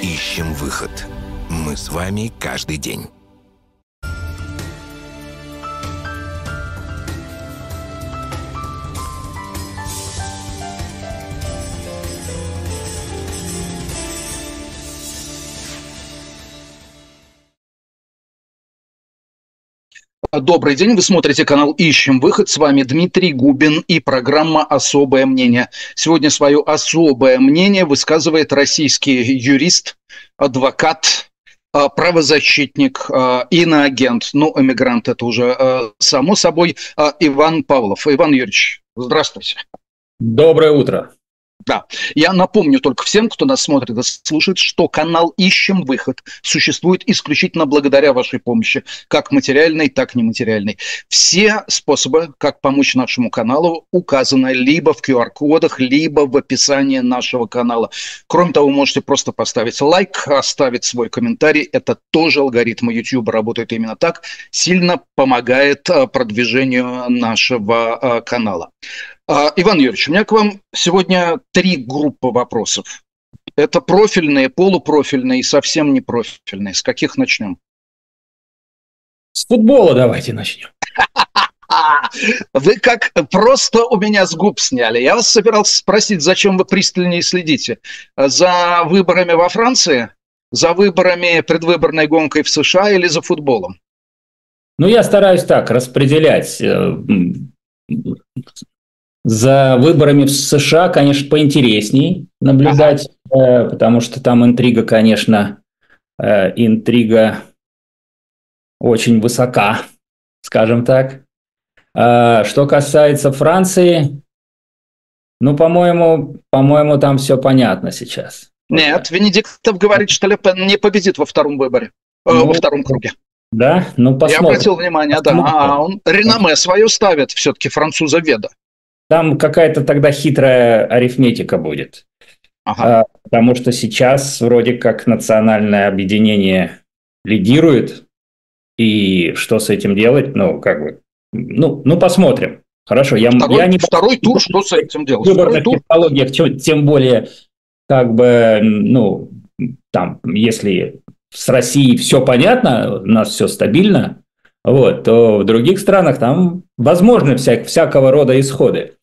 ищем выход. Мы с вами каждый день. Добрый день, вы смотрите канал «Ищем выход». С вами Дмитрий Губин и программа «Особое мнение». Сегодня свое особое мнение высказывает российский юрист, адвокат, правозащитник, иноагент, ну, эмигрант это уже само собой, Иван Павлов. Иван Юрьевич, здравствуйте. Доброе утро. Да, я напомню только всем, кто нас смотрит и слушает, что канал «Ищем выход» существует исключительно благодаря вашей помощи, как материальной, так и нематериальной. Все способы, как помочь нашему каналу, указаны либо в QR-кодах, либо в описании нашего канала. Кроме того, вы можете просто поставить лайк, оставить свой комментарий. Это тоже алгоритмы YouTube работают именно так, сильно помогает продвижению нашего канала. Иван Юрьевич, у меня к вам сегодня 3 группы вопросов. Это профильные, полупрофильные и совсем непрофильные. С каких начнем? С футбола давайте начнем. Вы как просто у меня с губ сняли. Я вас собирался спросить, зачем вы пристальнее следите? За выборами во Франции, за выборами, предвыборной гонкой в США или за футболом? Ну, я стараюсь так распределять. За выборами в США, конечно, поинтересней наблюдать, потому что там интрига, конечно, интрига очень высока, скажем так. Что касается Франции, ну, по-моему, там все понятно сейчас. Нет, Венедиктов говорит, что Ле Пен не победит во втором выборе, во втором круге. Да? Ну, посмотрим. Я обратил внимание, да. Он реноме свое ставит все-таки француза-веда. Там какая-то тогда хитрая арифметика будет. Потому что сейчас вроде как национальное объединение лидирует. И что с этим делать? Ну, как бы, ну посмотрим. Хорошо. Второй тур, что с этим делать? В выборных технологиях, тем более, как бы, ну, там, если с Россией все понятно, у нас все стабильно, вот, то в других странах там возможны всякого рода исходы.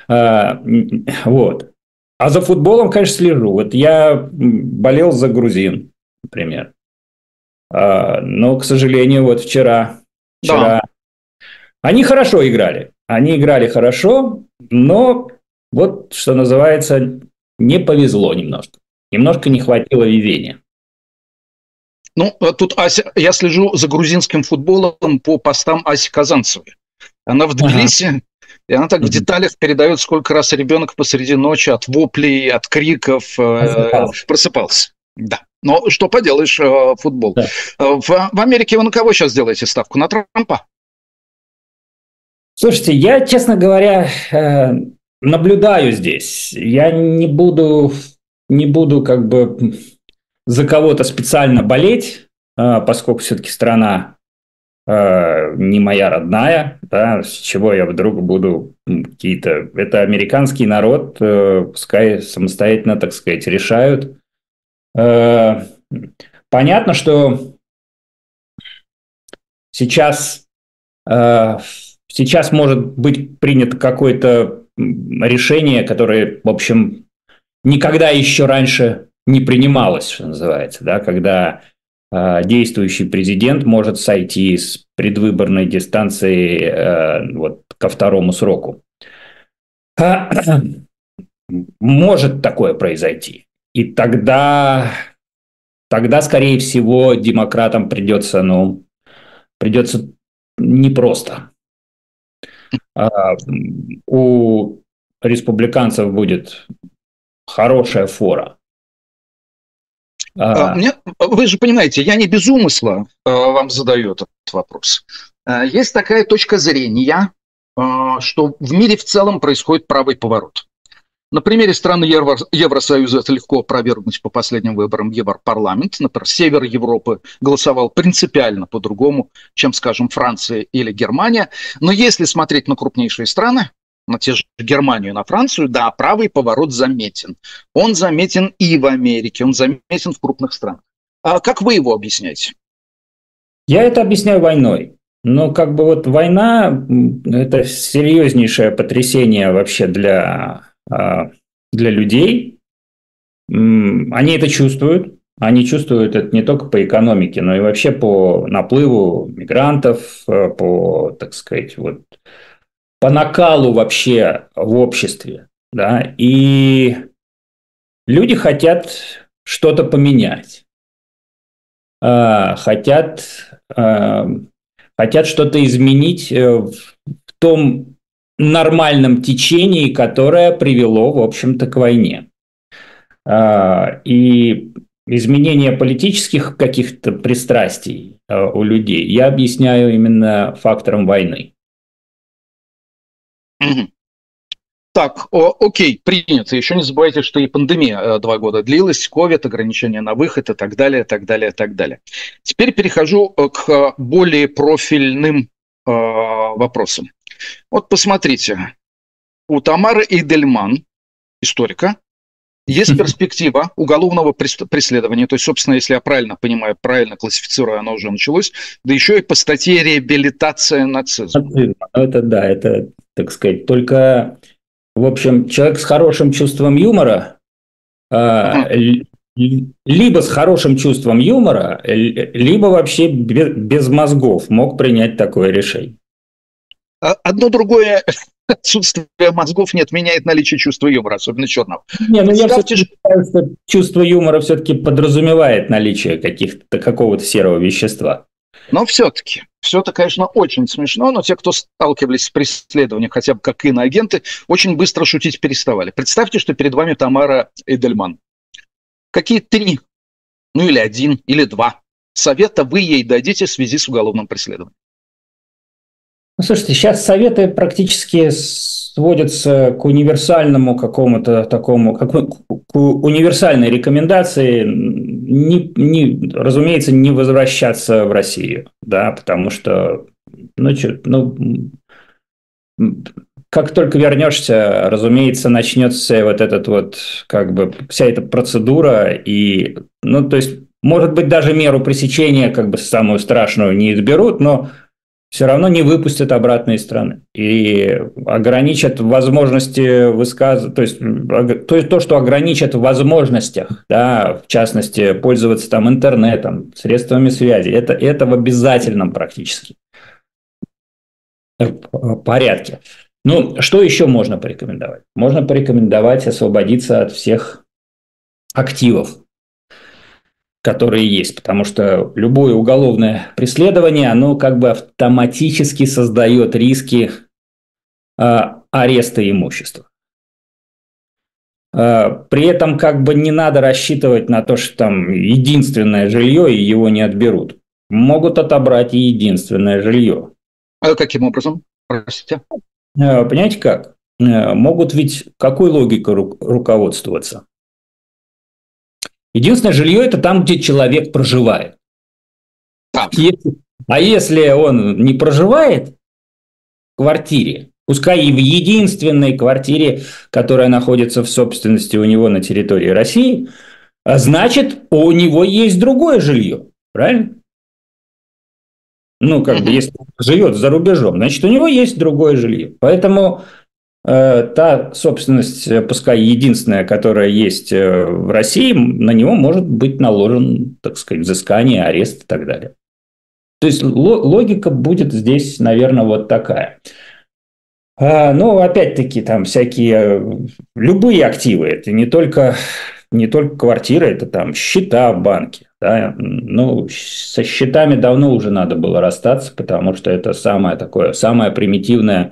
Вот. А за футболом, конечно, слежу. Вот я болел за грузин, например. Но, к сожалению, вот вчера они хорошо играли. Они играли хорошо, но вот, что называется, не повезло немножко. Немножко не хватило везения. Ну, тут я слежу за грузинским футболом по постам Аси Казанцевой. Она в Тбилиси, и она так в деталях передает, сколько раз ребенок посреди ночи от воплей, от криков просыпался. Да. Но что поделаешь, футбол. Да. В Америке вы на кого сейчас делаете ставку? На Трампа? Слушайте, я, честно говоря, наблюдаю здесь. Я не буду как бы за кого-то специально болеть, поскольку все-таки страна не моя родная, да, с чего я вдруг буду какие-то... Это американский народ, пускай самостоятельно, так сказать, решают. Понятно, что сейчас может быть принято какое-то решение, которое, в общем, никогда еще раньше не принималось, что называется, да, когда действующий президент может сойти с предвыборной дистанции вот, ко второму сроку. Может такое произойти. И тогда, скорее всего, демократам придется непросто. У республиканцев будет хорошая фора. Вы же понимаете, я не без умысла вам задаю этот вопрос. Есть такая точка зрения, что в мире в целом происходит правый поворот. На примере страны Евросоюза это легко опровергнуть по последним выборам в Европарламент. Например, север Европы голосовал принципиально по-другому, чем, скажем, Франция или Германия. Но если смотреть на крупнейшие страны, на те же Германию, на Францию, да, правый поворот заметен. Он заметен и в Америке, он заметен в крупных странах. А как вы его объясняете? Я это объясняю войной. Но как бы вот война – это серьезнейшее потрясение вообще для людей. Они это чувствуют. Они чувствуют это не только по экономике, но и вообще по наплыву мигрантов, по, так сказать, вот, по накалу вообще в обществе. Да? И люди хотят что-то поменять. Хотят что-то изменить в том нормальном течении, которое привело, в общем-то, к войне. И изменение политических каких-то пристрастий у людей я объясняю именно фактором войны. Так, окей, принято. Еще не забывайте, что и пандемия 2 года длилась, ковид, ограничения на выход и так далее, так далее, так далее. Теперь перехожу к более профильным вопросам. Вот посмотрите, у Тамары Эйдельман, историка, есть перспектива уголовного преследования, то есть, собственно, если я правильно понимаю, правильно классифицирую, оно уже началось, да еще и по статье «Реабилитация нацизма». Это да, это, так сказать, только... В общем, человек с хорошим чувством юмора, либо с хорошим чувством юмора, либо вообще без мозгов мог принять такое решение. Одно другое отсутствие мозгов не отменяет наличие чувства юмора, особенно черного. Не, ну я все-таки считаю, что чувство юмора все-таки подразумевает наличие какого-то серого вещества. Но все-таки, конечно, очень смешно, но те, кто сталкивались с преследованием, хотя бы как иноагенты, очень быстро шутить переставали. Представьте, что перед вами Тамара Эйдельман. Какие 3, ну или 1, или 2 совета вы ей дадите в связи с уголовным преследованием? Ну, слушайте, сейчас советы практически сводятся к универсальному какому-то такому, к универсальной рекомендации, разумеется, не возвращаться в Россию, да, потому что, как только вернешься, разумеется, начнется вот этот вот, как бы, вся эта процедура, и, то есть, может быть, даже меру пресечения, как бы, самую страшную не изберут, но все равно не выпустят обратно из страны. И ограничат возможности высказывать, то есть то, что ограничат в возможностях, да, в частности, пользоваться там интернетом, средствами связи, это в обязательном практически порядке. Ну, что еще можно порекомендовать? Можно порекомендовать освободиться от всех активов, которые есть, потому что любое уголовное преследование, оно как бы автоматически создает риски ареста имущества. При этом как бы не надо рассчитывать на то, что там единственное жилье и его не отберут. Могут отобрать и единственное жилье. А каким образом? Простите. Понимаете как? Могут ведь какой логикой руководствоваться? Единственное жилье – это там, где человек проживает. А если он не проживает в квартире, пускай и в единственной квартире, которая находится в собственности у него на территории России, значит, у него есть другое жилье. Правильно? Ну, как бы, если он живет за рубежом, значит, у него есть другое жилье. Поэтому та собственность, пускай единственная, которая есть в России, на него может быть наложен, так сказать, взыскание, арест и так далее. То есть логика будет здесь, наверное, вот такая. Ну, опять-таки, там всякие любые активы, это не только квартиры, это там счета в банке. Да? Ну, со счетами давно уже надо было расстаться, потому что это самое примитивное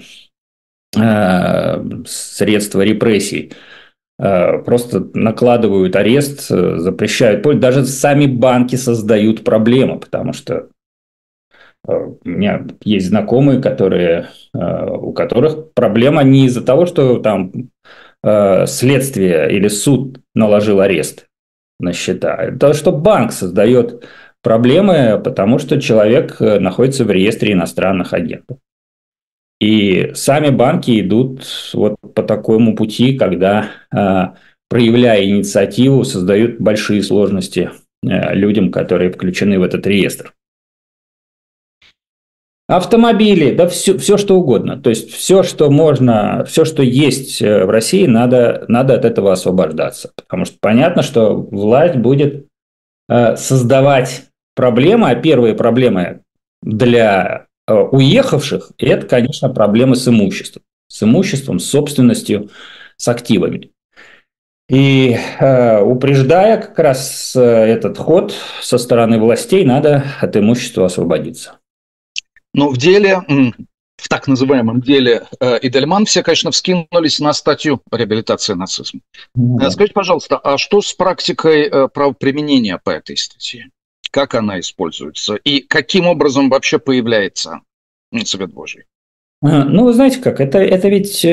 средства репрессий. Просто накладывают арест, запрещают. Даже сами банки создают проблемы, потому что у меня есть знакомые, у которых проблема не из-за того, что там следствие или суд наложил арест на счета, а то, что банк создает проблемы, потому что человек находится в реестре иностранных агентов. И сами банки идут вот по такому пути, когда, проявляя инициативу, создают большие сложности людям, которые включены в этот реестр. Автомобили, да все что угодно. То есть все, что можно, все, что есть в России, надо от этого освобождаться. Потому что понятно, что власть будет создавать проблемы, а первые проблемы для уехавших – это, конечно, проблемы с имуществом, с собственностью, с активами. И упреждая как раз этот ход со стороны властей, надо от имущества освободиться. Но в так называемом деле Идельман все, конечно, вскинулись на статью по реабилитации нацизма. Да. Скажите, пожалуйста, а что с практикой правоприменения по этой статье? Как она используется? И каким образом вообще появляется свет Божий? Ну, вы знаете как, это ведь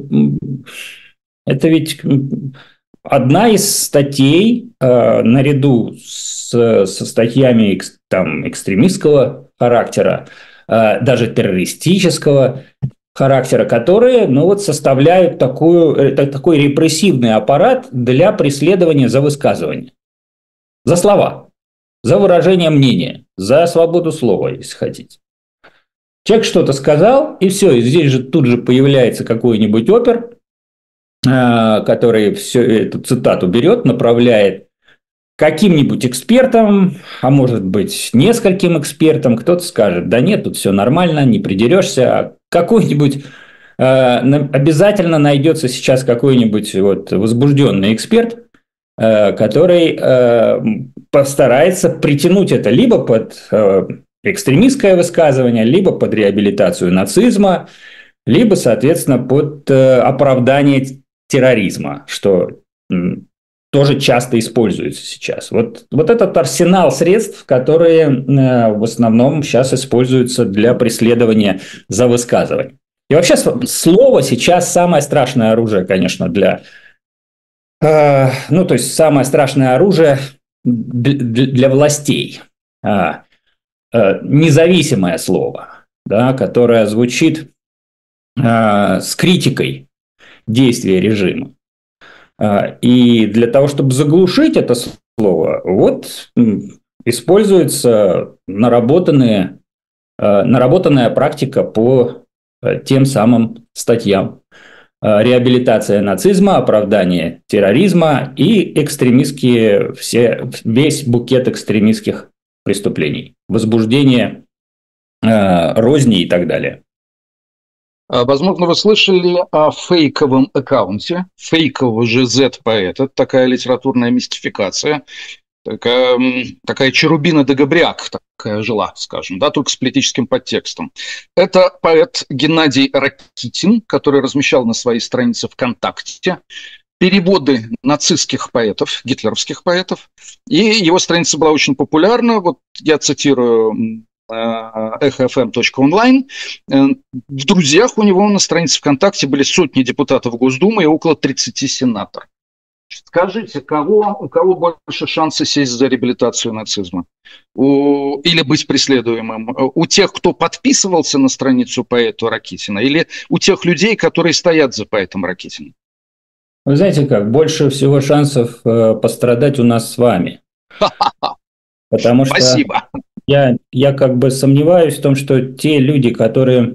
одна из статей, наряду со статьями экстремистского характера, даже террористического характера, которые составляют такой репрессивный аппарат для преследования за высказывание, за слова, за выражение мнения, за свободу слова, если хотите. Человек что-то сказал, и все, и здесь же тут же появляется какой-нибудь опер, который всю эту цитату берет, направляет каким-нибудь экспертам, а может быть нескольким экспертам, кто-то скажет, да нет, тут все нормально, не придерешься, а какой-нибудь обязательно найдется сейчас какой-нибудь возбужденный эксперт, который постарается притянуть это либо под экстремистское высказывание, либо под реабилитацию нацизма, либо, соответственно, под оправдание терроризма, что тоже часто используется сейчас. Вот этот арсенал средств, которые в основном сейчас используются для преследования за высказывание. И вообще слово сейчас самое страшное оружие, конечно, то есть самое страшное оружие для властей. Независимое слово, да, которое звучит с критикой действия режима. И для того, чтобы заглушить это слово, используется наработанная практика по тем самым статьям. Реабилитация нацизма, оправдание терроризма и весь букет экстремистских преступлений, возбуждение розни и так далее. Возможно, вы слышали о фейковом аккаунте, фейкового же Z-поэта, такая литературная мистификация, такая Черубина де Габриак такая жила, скажем, да, только с политическим подтекстом. Это поэт Геннадий Ракитин, который размещал на своей странице ВКонтакте переводы нацистских поэтов, гитлеровских поэтов, и его страница была очень популярна. Вот я цитирую эхофм.онлайн. В друзьях у него на странице ВКонтакте были сотни депутатов Госдумы и около 30 сенаторов. Скажите, у кого больше шансы сесть за реабилитацию нацизма? Или быть преследуемым? У тех, кто подписывался на страницу поэта Ракитина, или у тех людей, которые стоят за поэтом Ракитиным? Вы знаете как, больше всего шансов пострадать у нас с вами. Потому что спасибо. Я как бы сомневаюсь в том, что те люди, которые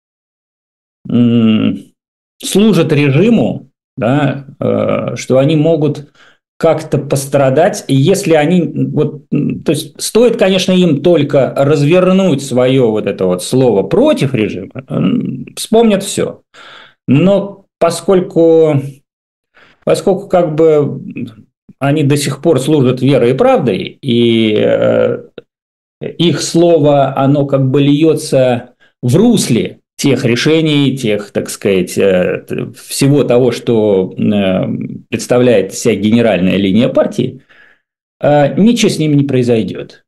служат режиму, да, что они могут как-то пострадать, и если они, то есть стоит, конечно, им только развернуть свое слово против режима, вспомнят все. Но поскольку как бы они до сих пор служат верой и правдой, и их слово, оно как бы льется в русле тех решений, тех, так сказать, всего того, что представляет себя генеральная линия партии, ничего с ними не произойдет.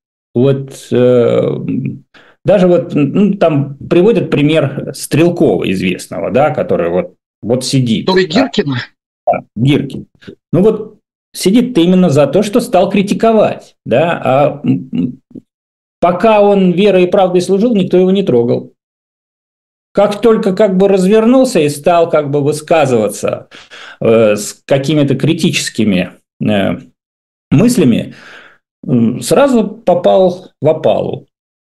Даже там приводят пример Стрелкова известного, да, который сидит. Который Гиркин? Да, Гиркин. Сидит-то именно за то, что стал критиковать, да, а пока он верой и правдой служил, никто его не трогал. как только как бы развернулся и стал как бы высказываться с какими-то критическими мыслями, сразу попал в опалу.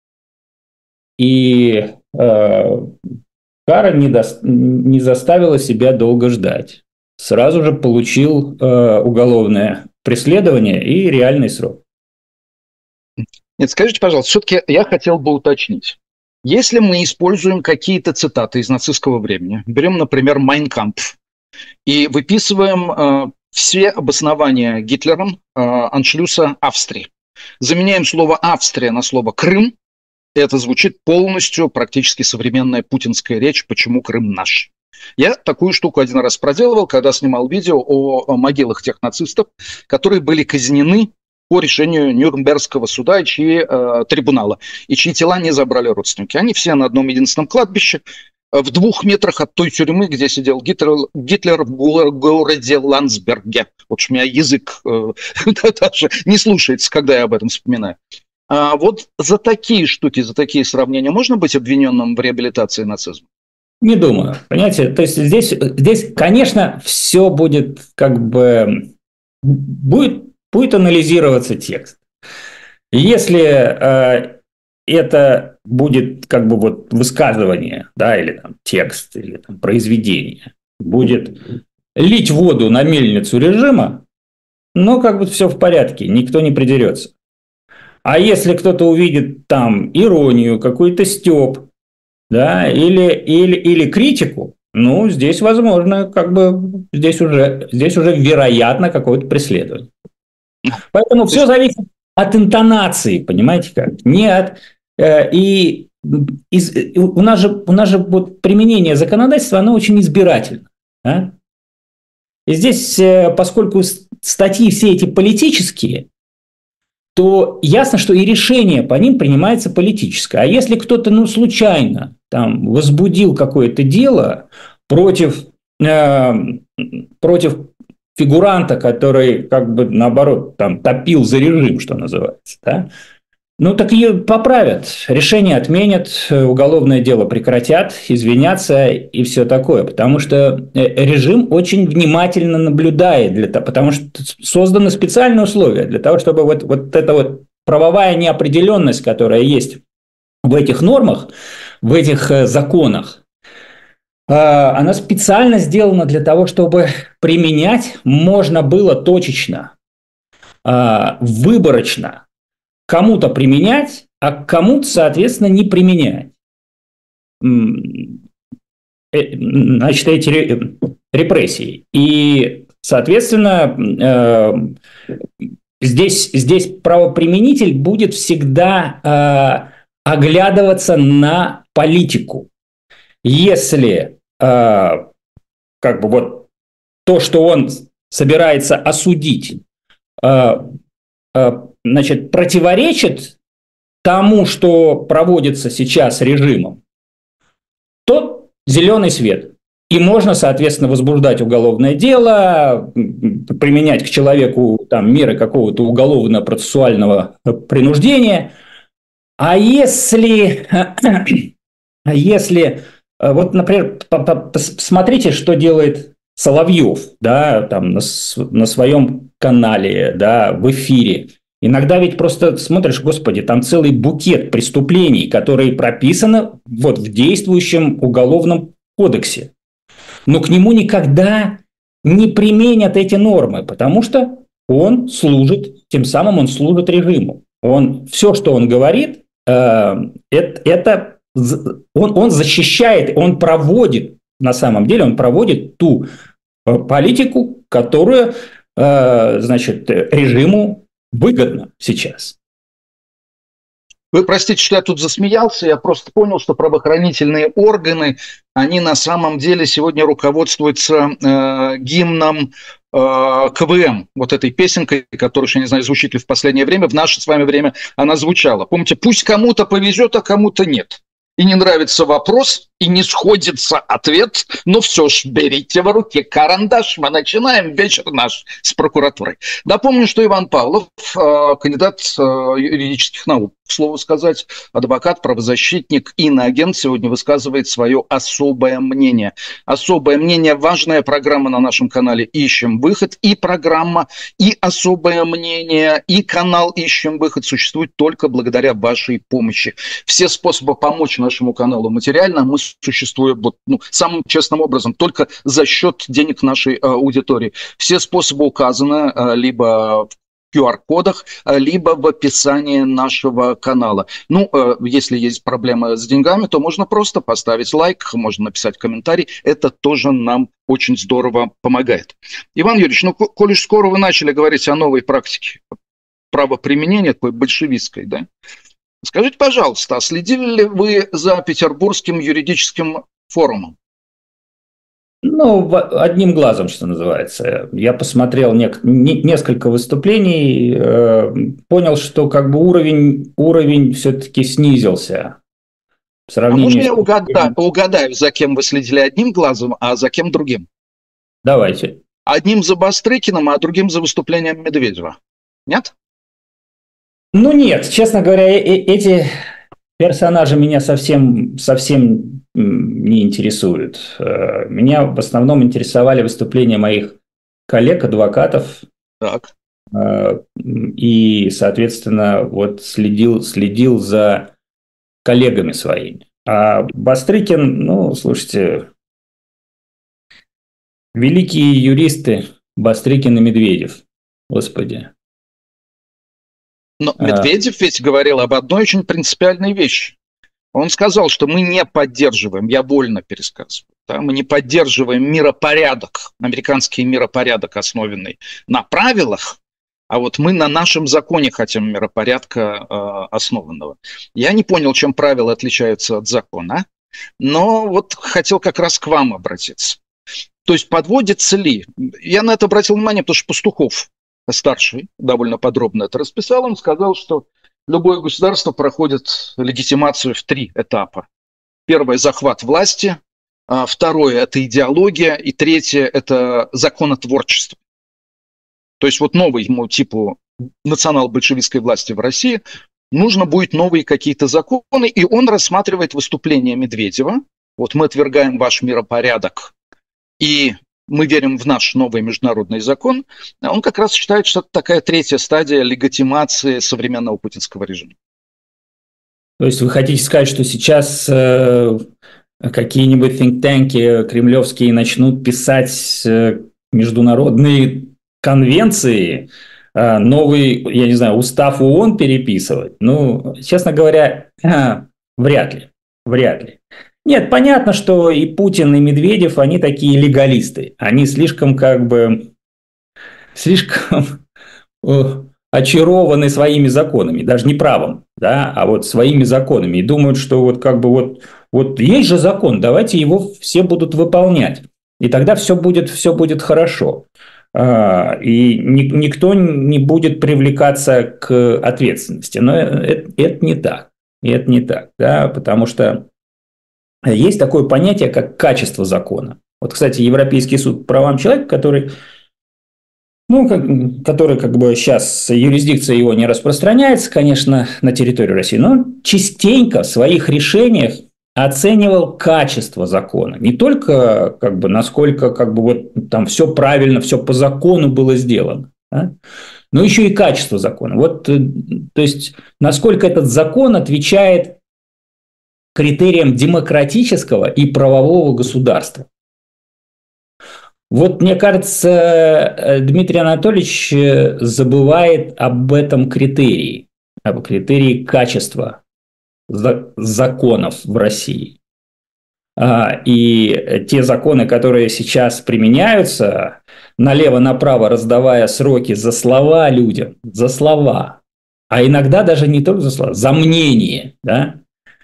И кара не заставила себя долго ждать. Сразу же получил уголовное преследование и реальный срок. Нет, скажите, пожалуйста, все-таки я хотел бы уточнить. Если мы используем какие-то цитаты из нацистского времени, берем, например, «Майн кампф», и выписываем все обоснования Гитлером аншлюса Австрии, заменяем слово «Австрия» на слово «Крым», это звучит полностью практически современная путинская речь «Почему Крым наш?». Я такую штуку один раз проделывал, когда снимал видео о могилах тех нацистов, которые были казнены по решению Нюрнбергского суда и трибунала, и чьи тела не забрали родственники. Они все на одном единственном кладбище, в 2 метрах от той тюрьмы, где сидел Гитлер в городе Ландсберге. Вот у меня язык даже не слушается, когда я об этом вспоминаю. Вот за такие штуки, за такие сравнения можно быть обвиненным в реабилитации нацизма? Не думаю. Понимаете, то есть здесь, конечно, все будет как бы... Будет анализироваться текст. Если это будет как бы вот высказывание, да, или там текст, или там произведение, будет лить воду на мельницу режима, ну, как бы все в порядке, никто не придерется. А если кто-то увидит там иронию, какой-то стёб, да, или критику, ну, здесь возможно, как бы, здесь уже вероятно какое-то преследование. Поэтому все зависит от интонации, понимаете как? Не от... у нас же вот применение законодательства, оно очень избирательно. Да? И здесь, поскольку статьи все эти политические, то ясно, что и решение по ним принимается политическое. А если кто-то, ну, случайно там возбудил какое-то дело против фигуранта, который, как бы, наоборот, там, топил за режим, что называется, да? Ну, так ее поправят, решение отменят, уголовное дело прекратят, извинятся и все такое. Потому что режим очень внимательно наблюдает, потому что созданы специальные условия для того, чтобы вот эта вот правовая неопределенность, которая есть в этих нормах, в этих законах, она специально сделана для того, чтобы применять можно было точечно, выборочно. Кому-то применять, а кому-то, соответственно, не применять. Значит, эти репрессии. И, соответственно, здесь правоприменитель будет всегда оглядываться на политику. Если как бы вот то, что он собирается осудить, значит, противоречит тому, что проводится сейчас режимом, то зеленый свет. И можно, соответственно, возбуждать уголовное дело, применять к человеку там меры какого-то уголовно-процессуального принуждения. А если вот, например, посмотрите, что делает Соловьев, да, там на своем канале, да, в эфире. Иногда ведь просто смотришь, господи, там целый букет преступлений, которые прописаны вот в действующем уголовном кодексе. Но к нему никогда не применят эти нормы, потому что он служит, тем самым он служит режиму. Все, что он говорит, это он защищает, он проводит, на самом деле, он проводит ту политику, которую, значит, режиму выгодно сейчас. Вы простите, что я тут засмеялся, я просто понял, что правоохранительные органы, они на самом деле сегодня руководствуются гимном КВМ, вот этой песенкой, которая, я не знаю, звучит ли в последнее время, в наше с вами время она звучала. Помните, пусть кому-то повезет, а кому-то нет. и не нравится вопрос, и не сходится ответ, но все ж берите в руки карандаш. Мы начинаем вечер наш с прокуратурой. Напомню, что Иван Павлов, кандидат юридических наук, к слову сказать, адвокат, правозащитник, иноагент, сегодня высказывает свое особое мнение. Особое мнение, важная программа на нашем канале «Ищем выход», и программа, и особое мнение, и канал «Ищем выход» существует только благодаря вашей помощи. Все способы помочь нашему каналу материально мы существуем самым честным образом, только за счет денег нашей аудитории. Все способы указаны либо в QR-кодах, либо в описании нашего канала. Если есть проблемы с деньгами, то можно просто поставить лайк, можно написать комментарий. Это тоже нам очень здорово помогает. Иван Юрьевич, коль уж скоро вы начали говорить о новой практике правоприменения, такой большевистской, да? Скажите, пожалуйста, а следили ли вы за Петербургским юридическим форумом? Одним глазом, что называется. Я посмотрел несколько выступлений, понял, что как бы уровень все-таки снизился. В сравнении можно я угадаю, за кем вы следили одним глазом, а за кем другим? Давайте. Одним за Бастрыкиным, а другим за выступлением Медведева. Нет? Нет, честно говоря, эти персонажи меня совсем не интересуют. Меня в основном интересовали выступления моих коллег-адвокатов. Так. И, соответственно, следил за коллегами своими. А Бастрыкин, слушайте, великие юристы Бастрыкин и Медведев, господи. Но Медведев ведь говорил об одной очень принципиальной вещи. Он сказал, что мы не поддерживаем, я вольно пересказываю, да, мы не поддерживаем миропорядок, американский миропорядок, основанный на правилах, а вот мы на нашем законе хотим миропорядка основанного. Я не понял, чем правила отличаются от закона, но вот хотел как раз к вам обратиться. То есть подводится ли? Я на это обратил внимание, потому что Пастухов, старший, довольно подробно это расписал. Он сказал, что любое государство проходит легитимацию в 3 этапа. Первое – захват власти, второе – это идеология, и третье – это законотворчество. То есть вот новому типу национал-большевистской власти в России нужно будет новые какие-то законы, и он рассматривает выступление Медведева. Вот мы отвергаем ваш миропорядок, и мы верим в наш новый международный закон. Он как раз считает, что это такая 3-я стадия легитимации современного путинского режима. То есть вы хотите сказать, что сейчас какие-нибудь think-танки кремлевские начнут писать международные конвенции, новый, я не знаю, устав ООН переписывать? Честно говоря, вряд ли. Нет, понятно, что и Путин, и Медведев, они такие легалисты. Они слишком очарованы своими законами, даже не правом, да, а вот своими законами. И думают, что вот есть же закон, давайте его все будут выполнять. И тогда все будет хорошо. И никто не будет привлекаться к ответственности. Но это не так. Это не так, да, потому что есть такое понятие, как качество закона. Вот, кстати, Европейский суд по правам человека, который как бы сейчас юрисдикция его не распространяется, конечно, на территории России, но частенько в своих решениях оценивал качество закона. Не только насколько там все правильно, все по закону было сделано, да? Но еще и качество закона. То есть, насколько этот закон отвечает критериям демократического и правового государства. Мне кажется, Дмитрий Анатольевич забывает об этом критерии, об критерии качества законов в России. И те законы, которые сейчас применяются, налево-направо раздавая сроки за слова людям, за слова, а иногда даже не только за слова, за мнение, да?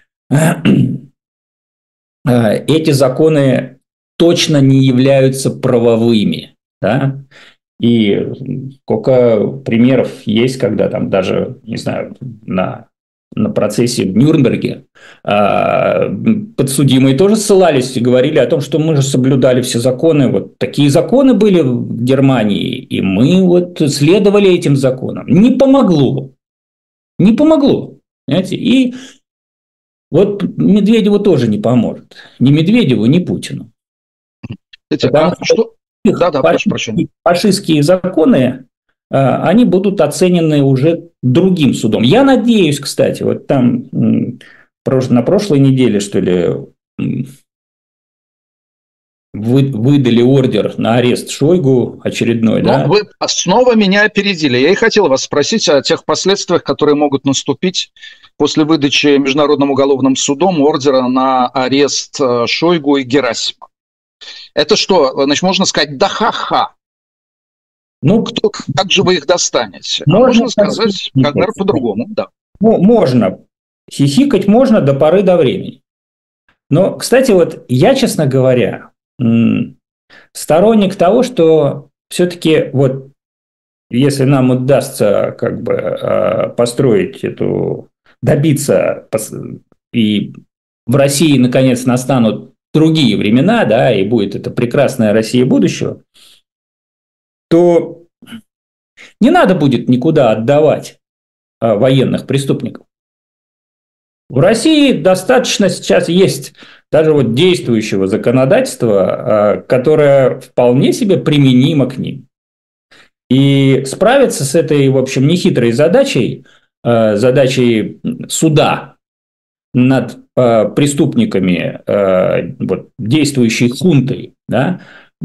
Эти законы точно не являются правовыми, да? И сколько примеров есть, когда там даже, не знаю, на процессе в Нюрнберге подсудимые тоже ссылались и говорили о том, что мы же соблюдали все законы. Вот такие законы были в Германии, и мы вот следовали этим законам. Не помогло. Не помогло. Понимаете? И вот Медведеву тоже не поможет. Ни Медведеву, ни Путину. Фашистские законы, они будут оценены уже другим судом. Я надеюсь, кстати, вот там на прошлой неделе, что ли, выдали ордер на арест Шойгу очередной. Но да? Вы снова меня опередили. Я и хотел вас спросить о тех последствиях, которые могут наступить после выдачи Международным уголовным судом ордера на арест Шойгу и Герасимова. Это что, значит, можно сказать, да ха-ха. Ну, как же вы их достанете? Можно сказать, как, наверное, по-другому, да. Ну, можно. Хихикать можно до поры до времени. Но, кстати, вот я, честно говоря, сторонник того, что все-таки вот если нам удастся как бы построить добиться, и в России наконец настанут другие времена, да, и будет это прекрасная Россия будущего, то не надо будет никуда отдавать военных преступников. В России достаточно сейчас есть даже вот действующего законодательства, которое вполне себе применимо к ним. И справиться с этой, в общем, нехитрой задачей суда над преступниками, вот, действующей хунтой, да,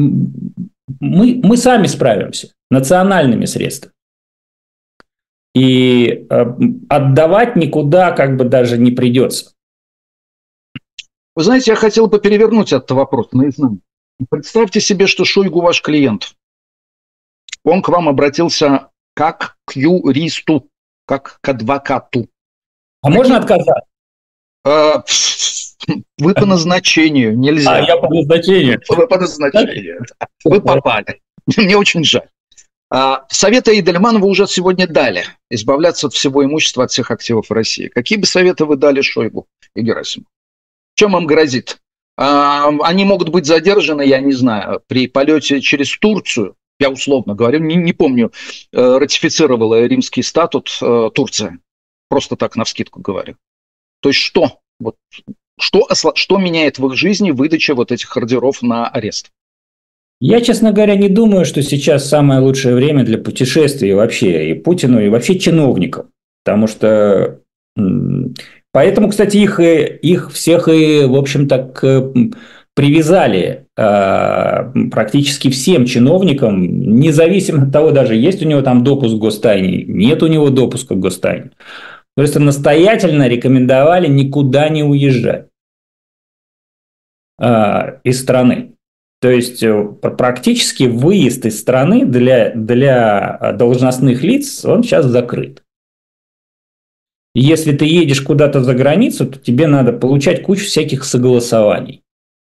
мы сами справимся национальными средствами. И отдавать никуда как бы даже не придется. Вы знаете, я хотел бы перевернуть этот вопрос наизнанку. Представьте себе, что Шойгу ваш клиент. Он к вам обратился как к юристу, как к адвокату. А можно отказаться? Вы по назначению, нельзя. Я по назначению. Вы по назначению. Вы попали. Мне очень жаль. Советы Эйдельмана вы уже сегодня дали. Избавляться от всего имущества, от всех активов в России. Какие бы советы вы дали Шойгу и Герасимову? Чем им грозит? Они могут быть задержаны, я не знаю, при полете через Турцию. Я условно говорю, не помню, ратифицировала Римский статут Турция. Просто так навскидку говорю. То есть что? Вот, что меняет в их жизни выдача вот этих ордеров на арест? Я, честно говоря, не думаю, что сейчас самое лучшее время для путешествий вообще и Путину, и вообще чиновникам. Потому что... Поэтому, кстати, их всех и, в общем, так привязали практически всем чиновникам, независимо от того, даже есть у него там допуск к гостайне, нет у него допуска к гостайне. Просто настоятельно рекомендовали никуда не уезжать из страны. То есть практически выезд из страны для должностных лиц, он сейчас закрыт. И если ты едешь куда-то за границу, то тебе надо получать кучу всяких согласований.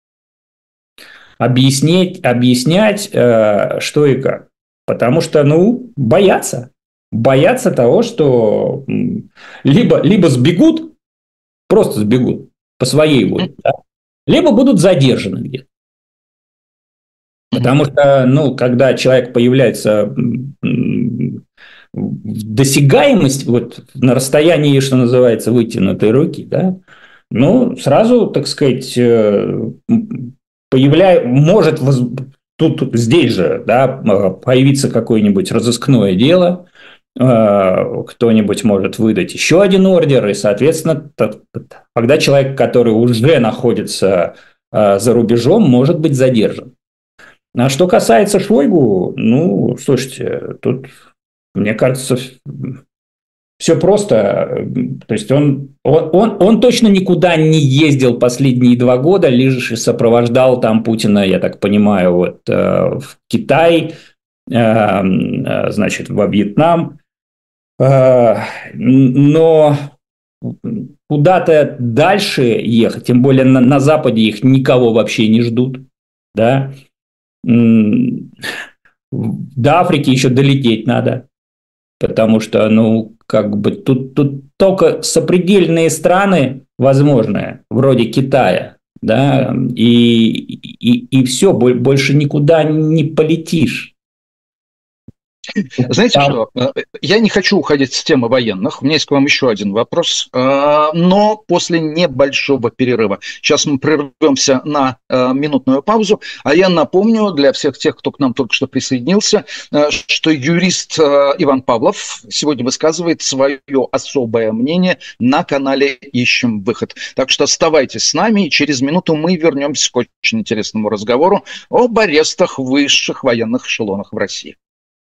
Объяснять, что и как. Потому что, боятся. Боятся того, что либо сбегут, просто сбегут по своей воле, да? Либо будут задержаны где-то. Потому что, когда человек появляется досягаемость, вот на расстоянии, что называется, вытянутой руки, да, сразу, так сказать, может здесь же, да, появиться какое-нибудь разыскное дело, кто-нибудь может выдать еще один ордер, и, соответственно, тогда человек, который уже находится за рубежом, может быть задержан. А что касается Шойгу, слушайте, тут, мне кажется, все просто. То есть он точно никуда не ездил последние 2 года, лишь сопровождал там Путина, я так понимаю, вот в Китай, значит, во Вьетнам. Но куда-то дальше ехать, тем более на Западе их никого вообще не ждут, да. До Африки еще долететь надо, потому что, как бы тут только сопредельные страны возможны, вроде Китая, да, и все, больше никуда не полетишь. Знаете что, я не хочу уходить с темы военных, у меня есть к вам еще один вопрос, но после небольшого перерыва. Сейчас мы прервемся на минутную паузу, а я напомню для всех тех, кто к нам только что присоединился, что юрист Иван Павлов сегодня высказывает свое особое мнение на канале «Ищем выход». Так что оставайтесь с нами, и через минуту мы вернемся к очень интересному разговору об арестах в высших военных эшелонах в России.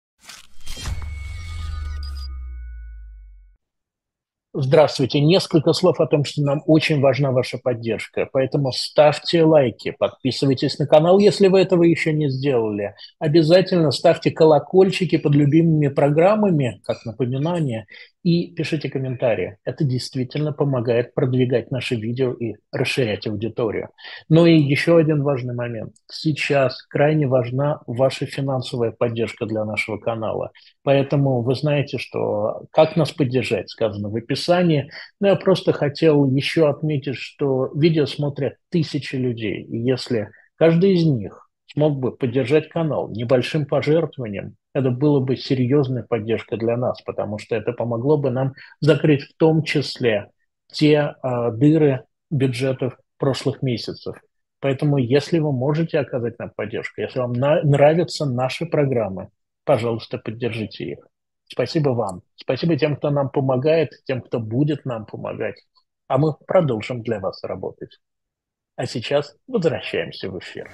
Здравствуйте. Несколько слов о том, что нам очень важна ваша поддержка. Поэтому ставьте лайки, подписывайтесь на канал, если вы этого еще не сделали. Обязательно ставьте колокольчики под любимыми программами, как напоминание, и пишите комментарии. Это действительно помогает продвигать наши видео и расширять аудиторию. Ну и еще один важный момент. Сейчас крайне важна ваша финансовая поддержка для нашего канала. Поэтому вы знаете, что как нас поддержать, сказано в описании. Но я просто хотел еще отметить, что видео смотрят тысячи людей. И если каждый из них смог бы поддержать канал небольшим пожертвованием, это было бы серьезной поддержкой для нас, потому что это помогло бы нам закрыть в том числе те дыры бюджетов прошлых месяцев. Поэтому, если вы можете оказать нам поддержку, если вам нравятся наши программы, пожалуйста, поддержите их. Спасибо вам. Спасибо тем, кто нам помогает, тем, кто будет нам помогать. А мы продолжим для вас работать. А сейчас возвращаемся в эфир.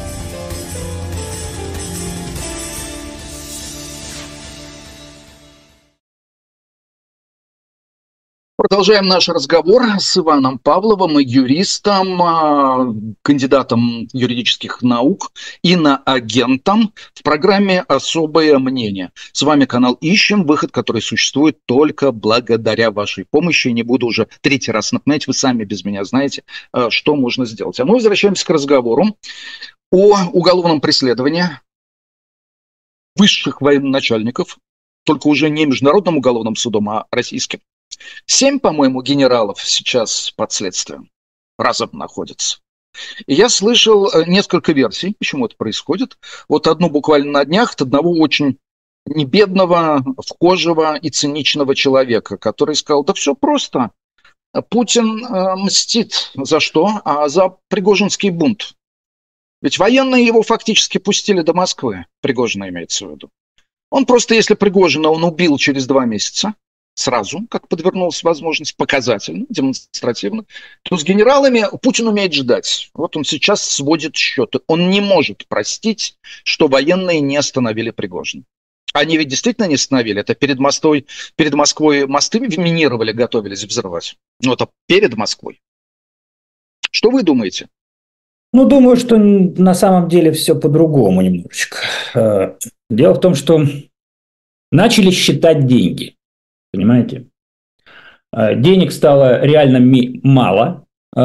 Продолжаем наш разговор с Иваном Павловым, юристом, кандидатом юридических наук, иноагентом в программе «Особое мнение». С вами канал «Ищем выход», который существует только благодаря вашей помощи. Не буду уже третий раз напоминать, вы сами без меня знаете, что можно сделать. А мы возвращаемся к разговору о уголовном преследовании высших военачальников, только уже не международным уголовным судом, а российским. 7, по-моему, генералов сейчас под следствием разом находятся. И я слышал несколько версий, почему это происходит. Вот одну буквально на днях от одного очень небедного, вхожего и циничного человека, который сказал: да все просто, Путин мстит за что? За Пригожинский бунт. Ведь военные его фактически пустили до Москвы, Пригожина имеется в виду. Он просто, если Пригожина он убил через 2 месяца, сразу, как подвернулась возможность, показательно, демонстративно, то с генералами Путин умеет ждать. Вот он сейчас сводит счеты. Он не может простить, что военные не остановили Пригожина. Они ведь действительно не остановили. Это перед Москвой мосты минировали, готовились взрывать. Но это перед Москвой. Что вы думаете? Ну, думаю, что на самом деле все по-другому немножечко. Дело в том, что начали считать деньги. Понимаете? Денег стало реально мало.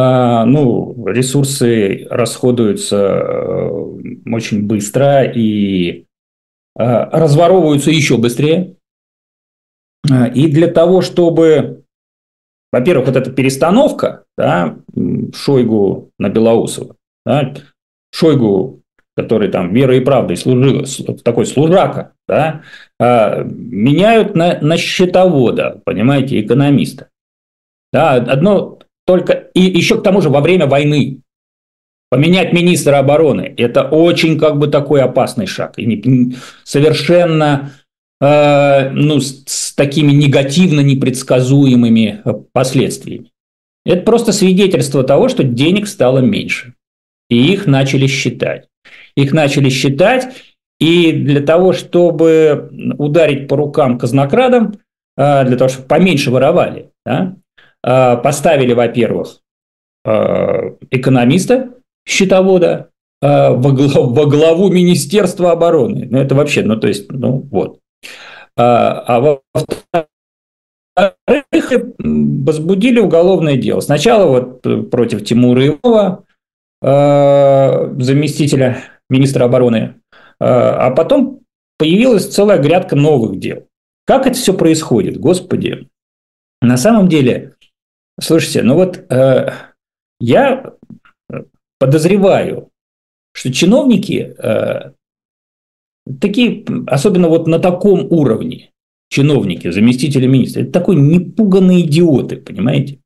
Ресурсы расходуются очень быстро и разворовываются еще быстрее. И для того, чтобы, во-первых, вот эта перестановка, да, Шойгу на Белоусова, да, Шойгу, который там верой и правдой служил, такой служака, да, меняют на счетовода, понимаете, экономиста. Да, одно только, и еще к тому же во время войны поменять министра обороны – это очень как бы такой опасный шаг, и совершенно с такими негативно непредсказуемыми последствиями. Это просто свидетельство того, что денег стало меньше, и их начали считать. И для того, чтобы ударить по рукам казнокрадам, для того, чтобы поменьше воровали, да, поставили, во-первых, экономиста, счетовода, во главу Министерства обороны. Ну, это вообще, вот. Во-вторых, возбудили уголовное дело. Сначала вот против Тимура Иванова, заместителя министра обороны, а потом появилась целая грядка новых дел. Как это все происходит, Господи? На самом деле, слушайте, ну вот я подозреваю, что чиновники такие, особенно вот на таком уровне, чиновники, заместители министра, это такой непуганные идиоты, понимаете?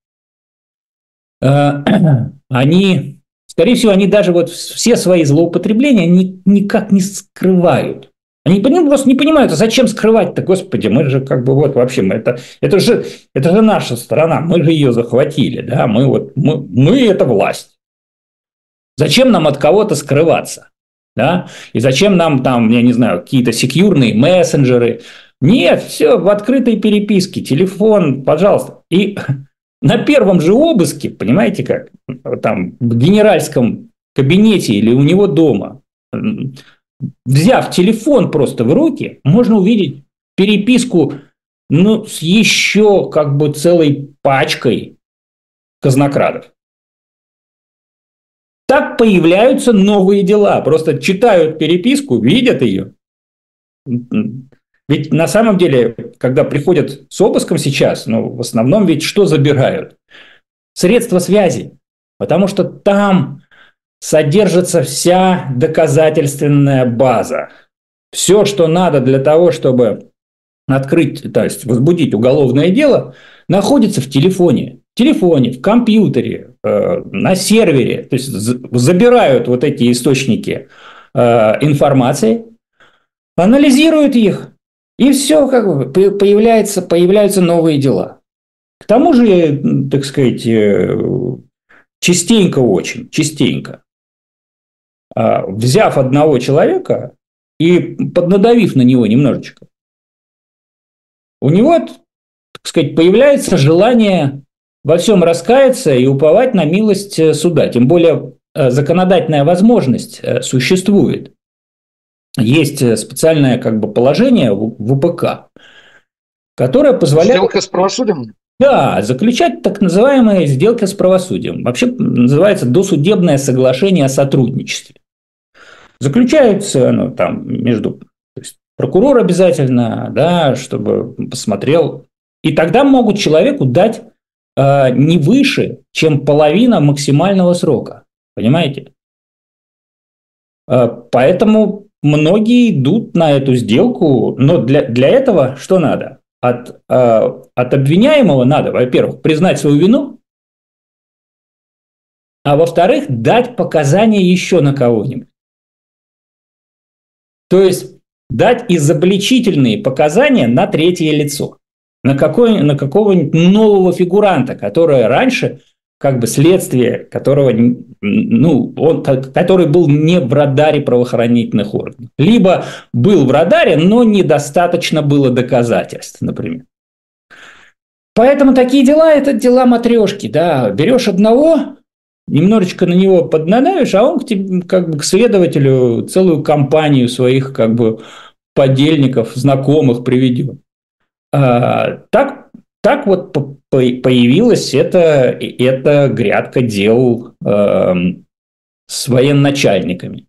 Они, скорее всего, они даже вот все свои злоупотребления никак не скрывают. Они просто не понимают, а зачем скрывать-то, Господи, мы же как бы вот вообще, это же наша страна, мы же ее захватили, да, мы это власть. Зачем нам от кого-то скрываться, да, и зачем нам там, я не знаю, какие-то секьюрные мессенджеры? Нет, все в открытой переписке, телефон, пожалуйста. И на первом же обыске, понимаете как, там в генеральском кабинете или у него дома, взяв телефон просто в руки, можно увидеть переписку, ну, с еще как бы целой пачкой казнокрадов. Так появляются новые дела. Просто читают переписку, видят ее. Ведь на самом деле, когда приходят с обыском сейчас, ну, в основном ведь что забирают? Средства связи. Потому что там содержится вся доказательственная база. Все, что надо для того, чтобы открыть, то есть возбудить уголовное дело, находится в телефоне. В телефоне, в компьютере, на сервере. То есть забирают вот эти источники информации, анализируют их, и все, как бы появляются новые дела. К тому же, так сказать, частенько, взяв одного человека и поднадавив на него немножечко, у него, так сказать, появляется желание во всем раскаяться и уповать на милость суда. Тем более законодательная возможность существует. Есть специальное как бы положение в УПК, которое позволяет... Сделка с правосудием? Да, заключать так называемые сделки с правосудием. Вообще называется досудебное соглашение о сотрудничестве. Заключаются там между... То есть прокурор обязательно, да, чтобы посмотрел. И тогда могут человеку дать не выше, чем половина максимального срока. Понимаете? Поэтому многие идут на эту сделку. Но для этого что надо? От обвиняемого надо, во-первых, признать свою вину, а во-вторых, дать показания еще на кого-нибудь. То есть дать изобличительные показания на третье лицо, на какого-нибудь нового фигуранта, которое раньше, как бы следствие которого, который был не в радаре правоохранительных органов. Либо был в радаре, но недостаточно было доказательств, например. Поэтому такие дела – это дела матрешки. Да. Берешь одного, немножечко на него поднадавишь, а он как бы к следователю целую компанию своих как бы подельников, знакомых приведет. Так вот появилась эта грядка дел с военачальниками.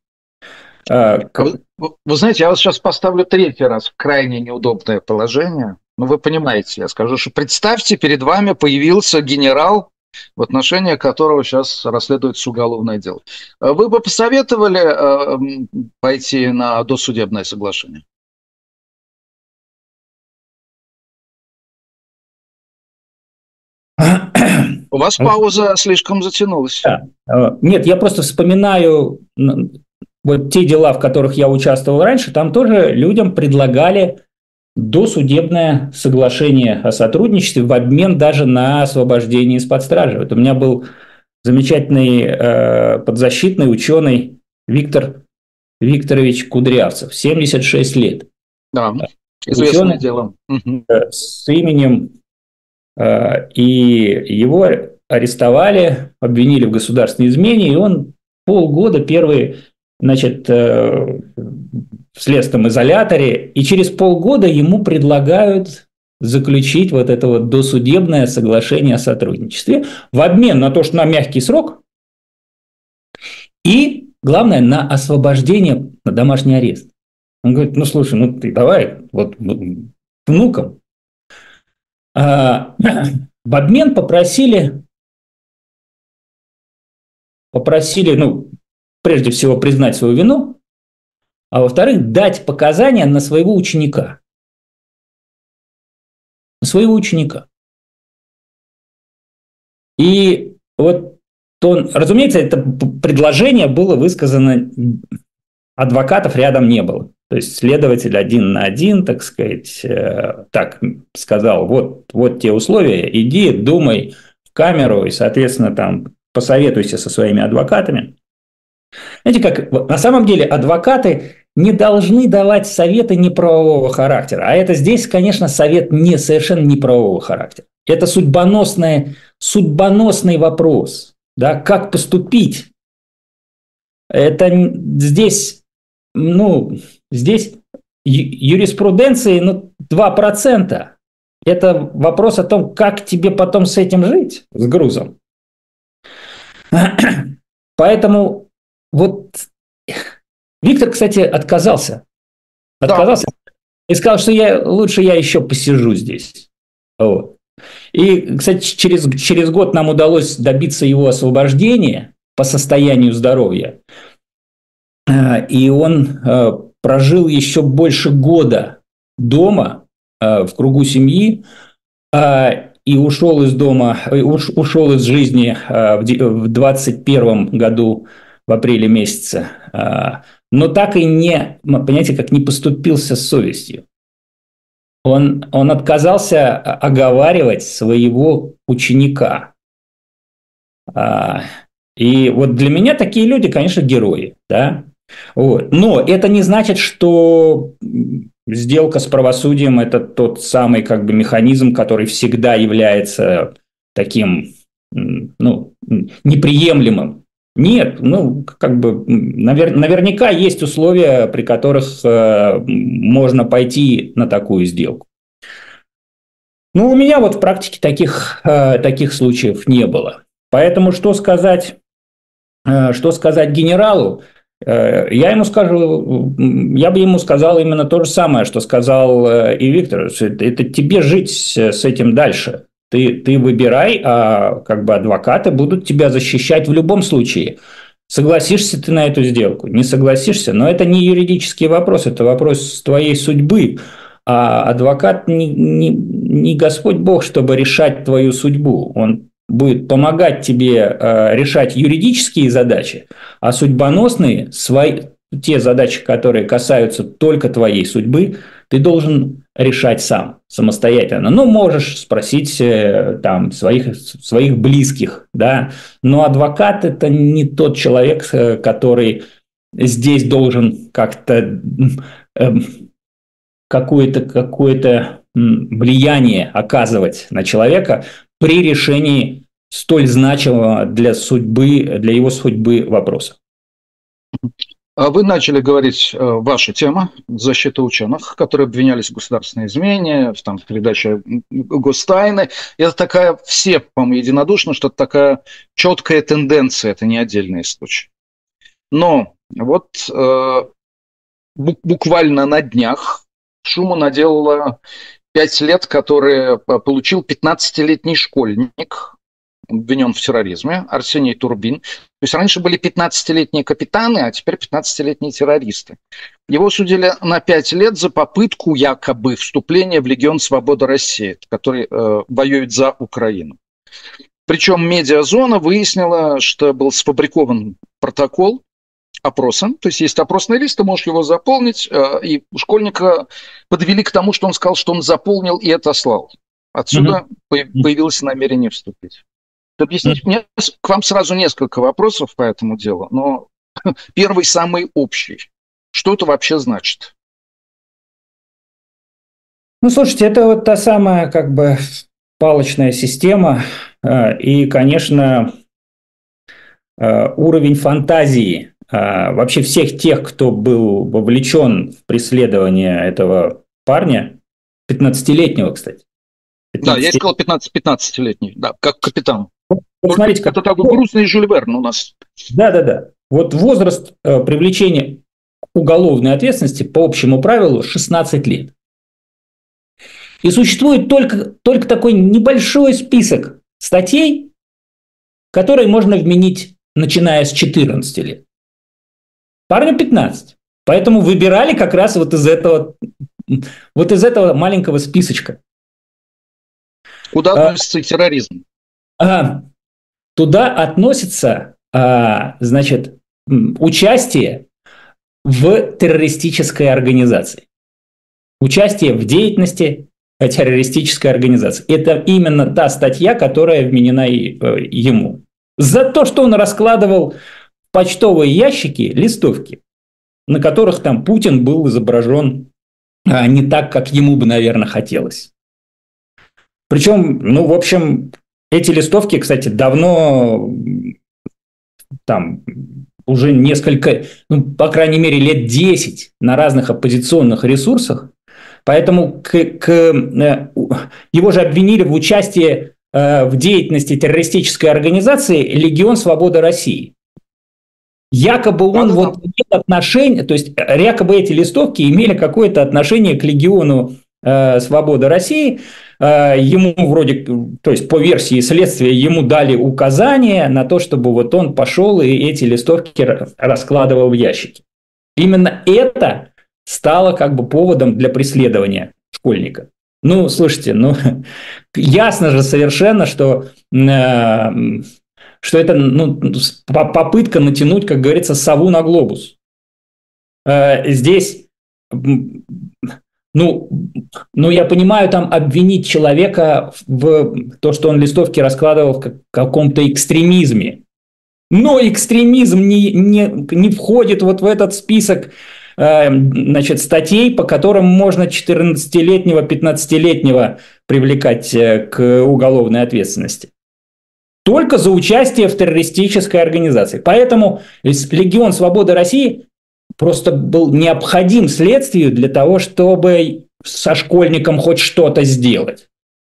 Вы знаете, я вас сейчас поставлю третий раз в крайне неудобное положение. Ну, вы понимаете, я скажу, что представьте, перед вами появился генерал, в отношении которого сейчас расследуется уголовное дело. Вы бы посоветовали пойти на досудебное соглашение? У вас пауза слишком затянулась. Да. Нет, я просто вспоминаю вот те дела, в которых я участвовал раньше, там тоже людям предлагали досудебное соглашение о сотрудничестве в обмен даже на освобождение из-под стражи. Вот у меня был замечательный подзащитный ученый Виктор Викторович Кудрявцев, 76 лет. Да, известное дело. С именем, и его арестовали, обвинили в государственной измене, и он полгода первые, значит, в следственном изоляторе, и через полгода ему предлагают заключить вот это вот досудебное соглашение о сотрудничестве в обмен на то, что на мягкий срок, и, главное, на освобождение, на домашний арест. Он говорит, ну, слушай, ну, ты давай, вот внукам, в обмен попросили, ну, прежде всего признать свою вину, а во-вторых, дать показания на своего ученика. На своего ученика. И вот, разумеется, это предложение было высказано, адвокатов рядом не было. То есть следователь 1 на 1, так сказать, так сказал, вот те условия, иди, думай в камеру и, соответственно, там посоветуйся со своими адвокатами. Знаете, как на самом деле адвокаты не должны давать советы неправового характера. А это здесь, конечно, совет совершенно неправового характера. Это судьбоносный вопрос. Да, как поступить? Это здесь, здесь юриспруденции 2%. Это вопрос о том, как тебе потом с этим жить, с грузом. Поэтому вот Виктор, кстати, отказался. И сказал, что лучше я еще посижу здесь. Вот. И, кстати, через год нам удалось добиться его освобождения по состоянию здоровья. И он прожил еще больше года дома, в кругу семьи, и ушел из дома, ушел из жизни в 21 году, в апреле месяце. Но так и не поступился с совестью. Он отказался оговаривать своего ученика. И вот для меня такие люди, конечно, герои. Да? Вот. Но это не значит, что сделка с правосудием – это тот самый механизм, который всегда является таким неприемлемым. Нет, наверняка есть условия, при которых можно пойти на такую сделку. У меня в практике таких случаев не было. Поэтому что сказать генералу? Я бы ему сказал именно то же самое, что сказал и Виктор. Это тебе жить с этим дальше. Ты выбирай, а адвокаты будут тебя защищать в любом случае. Согласишься ты на эту сделку, не согласишься, но это не юридический вопрос, это вопрос твоей судьбы. А адвокат не Господь Бог, чтобы решать твою судьбу. Он будет помогать тебе решать юридические задачи, а судьбоносные, те задачи, которые касаются только твоей судьбы, ты должен решать самостоятельно. Можешь спросить своих близких, да, но адвокат – это не тот человек, который здесь должен как-то какое-то влияние оказывать на человека при решении столь значимого для его судьбы вопроса. Вы начали говорить, ваша тема – защита ученых, которые обвинялись в государственной измене, в передаче гостайны. Это такая, все, по-моему, единодушно, что это такая четкая тенденция, это не отдельные случаи. Но буквально на днях шума наделала 5 лет, который получил 15-летний школьник, обвинен в терроризме, Арсений Турбин. То есть раньше были 15-летние капитаны, а теперь 15-летние террористы. Его судили на 5 лет за попытку якобы вступления в Легион Свободы России, который воюет за Украину. Причем медиазона выяснила, что был сфабрикован протокол опроса, то есть есть опросный лист, ты можешь его заполнить, и школьника подвели к тому, что он сказал, что он заполнил и отослал. Отсюда появилось намерение вступить. Объясните, у меня к вам сразу несколько вопросов по этому делу, но первый, самый общий. Что это вообще значит? Слушайте, это та самая палочная система, и, конечно, уровень фантазии вообще всех тех, кто был вовлечен в преследование этого парня, 15-летнего, кстати. Да, я сказал 15-летний, да, как капитан. Смотрите, это такой грустный Жюль Верн у нас. Да. Возраст привлечения к уголовной ответственности по общему правилу 16 лет. И существует только такой небольшой список статей, которые можно вменить, начиная с 14 лет. Парню 15. Поэтому выбирали как раз вот из этого маленького списочка. Куда относится терроризм? Туда относится, значит, участие в террористической организации. Участие в деятельности террористической организации. Это именно та статья, которая вменена ему. За то, что он раскладывал в почтовые ящики листовки, на которых там Путин был изображен не так, как ему бы, наверное, хотелось. Причем, в общем, эти листовки, кстати, давно, там, уже несколько, по крайней мере, лет 10 на разных оппозиционных ресурсах. Поэтому его же обвинили в участии в деятельности террористической организации «Легион Свободы России». Якобы он имел отношение, то есть якобы эти листовки имели какое-то отношение к «Легиону Свободы России». Ему вроде, то есть по версии следствия, ему дали указание на то, чтобы вот он пошел и эти листовки раскладывал в ящики. Именно это стало как бы поводом для преследования школьника. Слушайте, ясно же совершенно, что это попытка натянуть, как говорится, сову на глобус. Здесь, я понимаю, там обвинить человека в то, что он листовки раскладывал в каком-то экстремизме. Но экстремизм не входит вот в этот список, статей, по которым можно 14-летнего, 15-летнего привлекать к уголовной ответственности. Только за участие в террористической организации. Поэтому «Легион Свободы России» просто был необходим следствию для того, чтобы со школьником хоть что-то сделать.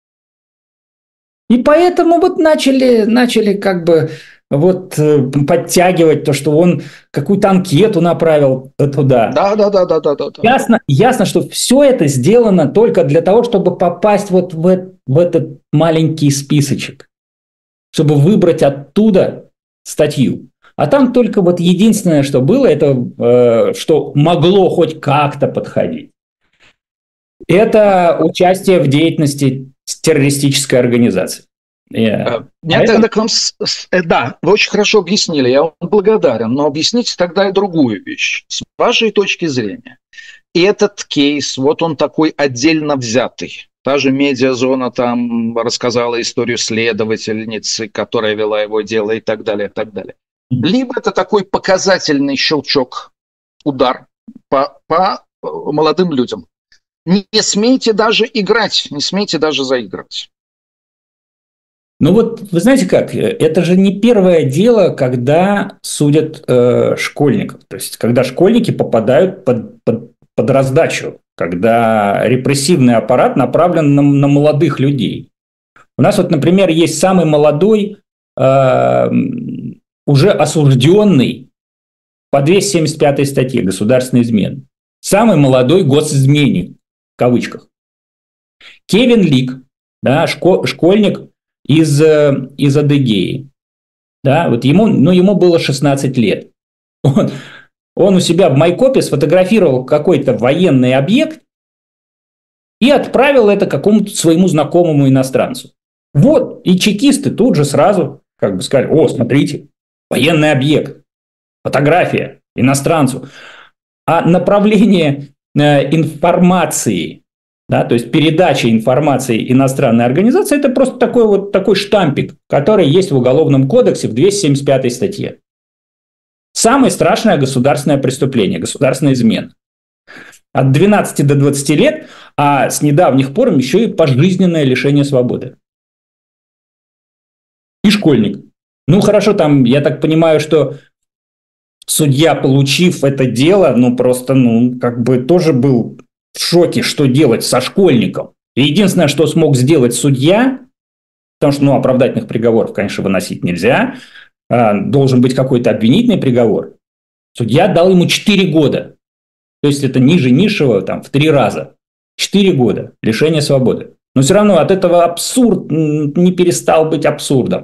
И поэтому вот начали как бы подтягивать то, что он какую-то анкету направил туда. Да. Ясно, что все это сделано только для того, чтобы попасть вот в этот маленький списочек, чтобы выбрать оттуда статью. А там только вот единственное, что было, это что могло хоть как-то подходить. Это участие в деятельности террористической организации. Я тогда к вам... Да, вы очень хорошо объяснили, я вам благодарен, но объясните тогда и другую вещь. С вашей точки зрения, этот кейс, вот он такой отдельно взятый. Та же «Медиазона» там рассказала историю следовательницы, которая вела его дело и так далее, и так далее. Либо это такой показательный щелчок, удар по молодым людям. Не смейте даже играть, не смейте даже заигрывать. Вы знаете как, это же не первое дело, когда судят школьников. То есть, когда школьники попадают под раздачу, когда репрессивный аппарат направлен на молодых людей. У нас например, есть самый молодой, уже осужденный по 275 статье «Государственная измена». Самый молодой госизменник, в кавычках. Кевин Лик, да, школьник из Адыгеи. Да, ему было 16 лет. Он у себя в Майкопе сфотографировал какой-то военный объект и отправил это какому-то своему знакомому иностранцу. И чекисты тут же сразу как бы сказали: о, смотрите, военный объект, фотография иностранцу. А направление информации, да, то есть передача информации иностранной организации, это просто такой штампик, который есть в Уголовном кодексе в 275 статье. Самое страшное государственное преступление, государственная измена. От 12 до 20 лет, а с недавних пор еще и пожизненное лишение свободы. И школьник. Хорошо, там, я так понимаю, что судья, получив это дело, тоже был в шоке, что делать со школьником. И единственное, что смог сделать судья, потому что, оправдательных приговоров, конечно, выносить нельзя, должен быть какой-то обвинительный приговор. Судья дал ему 4 года. То есть, это ниже низшего в 3 раза. 4 года лишения свободы. Но все равно от этого абсурд не перестал быть абсурдом.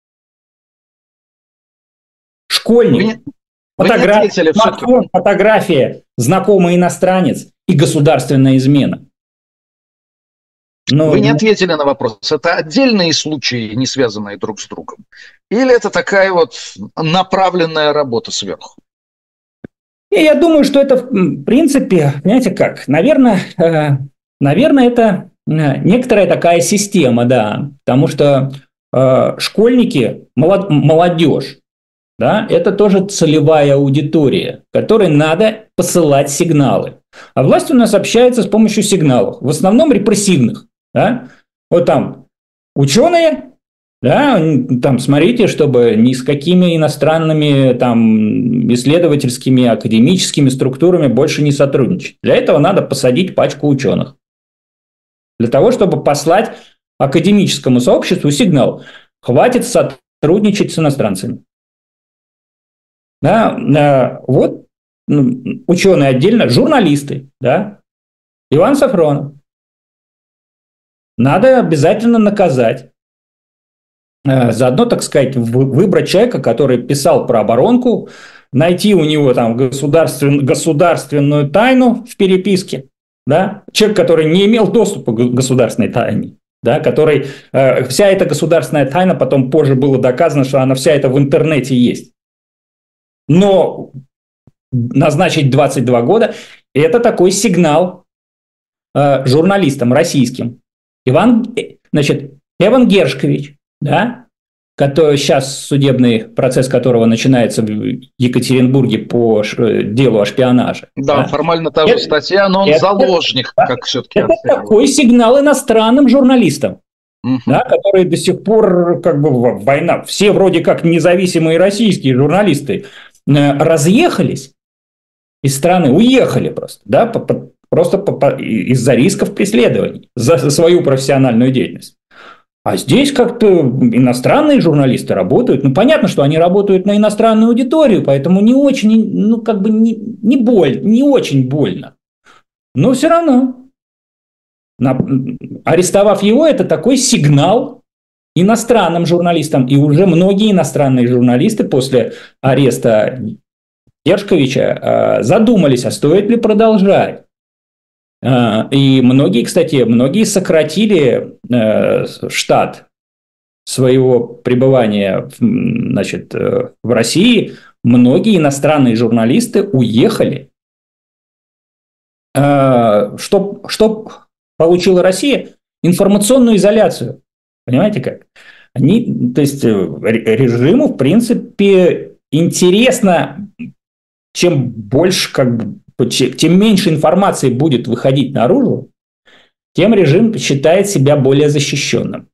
Школьник, фотография, смартфон, фотография, знакомый иностранец и государственная измена. Вы не ответили на вопрос. Это отдельные случаи, не связанные друг с другом? Или это такая вот направленная работа сверху? Я думаю, что это, в принципе, знаете как, наверное, это некоторая такая система, да, потому что школьники, молодежь, да, это тоже целевая аудитория, которой надо посылать сигналы. А власть у нас общается с помощью сигналов, в основном репрессивных. Да? Вот там ученые, да, там смотрите, чтобы ни с какими иностранными там, исследовательскими, академическими структурами больше не сотрудничать. Для этого надо посадить пачку ученых. Для того, чтобы послать академическому сообществу сигнал. Хватит сотрудничать с иностранцами. Да, вот ученые отдельно, журналисты, да, Иван Сафронов. Надо обязательно наказать. Заодно, так сказать, выбрать человека, который писал про оборонку, найти у него там государственную тайну в переписке. Да? Человек, который не имел доступа к государственной тайне. Да? Который, вся эта государственная тайна, потом позже было доказано, что она вся это в интернете есть. Но назначить 22 года – это такой сигнал журналистам российским. Эван Гершкович, да, который сейчас судебный процесс которого начинается в Екатеринбурге по делу о шпионаже. Да, формально та же статья, но он заложник, как все-таки. Это такой сигнал иностранным журналистам, да, которые до сих пор, как бы, война, все вроде как независимые российские журналисты разъехались из страны, уехали просто, да, просто из-за рисков преследований за свою профессиональную деятельность. А здесь как-то иностранные журналисты работают. Ну, понятно, что они работают на иностранную аудиторию, поэтому не очень, ну, как бы не очень больно. Но все равно, арестовав его, это такой сигнал иностранным журналистам. И уже многие иностранные журналисты после ареста Гершковича задумались, а стоит ли продолжать. И многие сократили штат своего пребывания, значит, в России. Многие иностранные журналисты уехали. Что получила Россия? Информационную изоляцию. Понимаете как? То есть режиму, в принципе, интересно, чем больше, как бы, тем меньше информации будет выходить наружу, тем режим считает себя более защищенным.